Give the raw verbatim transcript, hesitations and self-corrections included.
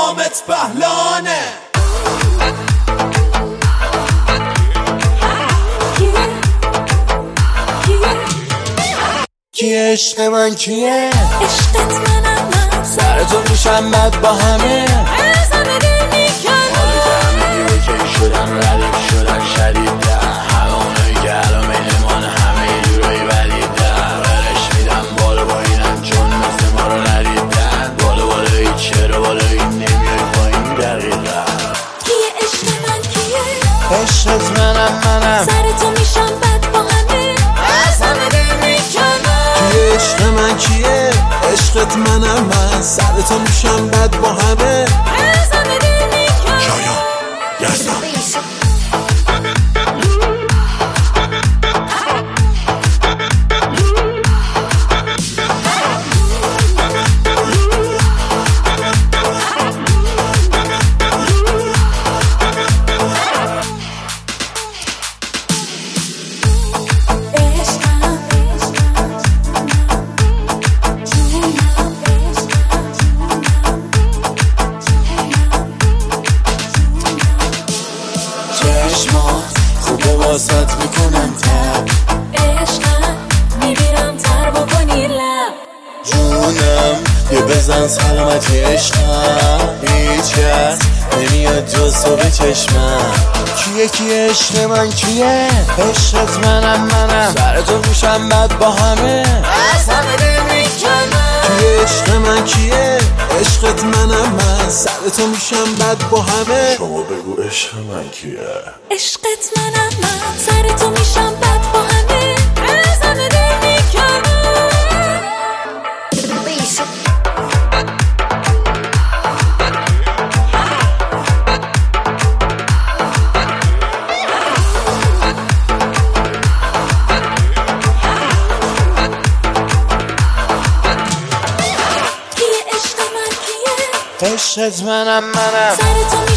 حامد بهلانه. کیه عشق من کیه؟ عشقت منم من سر تو میشم بد با همه ازم دل میکنم حالی فهمیدی اوکی شدن ردیف شدن شدیدن همه اونایی که الان بینمان همه یه جورایی ولیدن برش میدم بالا با اینم چون مثل ما رو ندیدن بالا بالایی چرا بالایی نمیای پایین دقیقا. کیه عشق من کیه؟ عشقت منم منم سر تو میشم بد با همه ازم دل میکنم. کیه عشق من کیه؟ عشقت منم من سر تو میشم بد با همه ازم دل میکنم. شایان یزدان خوبه واسط میکنم تب عشقم میبیرم تر بکنی لب جونم یه بزن سلامتی عشقم هیچ کس نمیاد جز تو به چشمم. کیه کیه عشق من کیه؟ عشقت منم منم سر تو میشم بد با همه ازم دل میکنم. کیه عشق من کیه؟ عشقت منم من سر تو میشم بد با همه. شما بگو عشق من کیه؟ عشقت منم من سر تو میشم بد با همه ازم دل میکنم. عشقت منم منم سر تو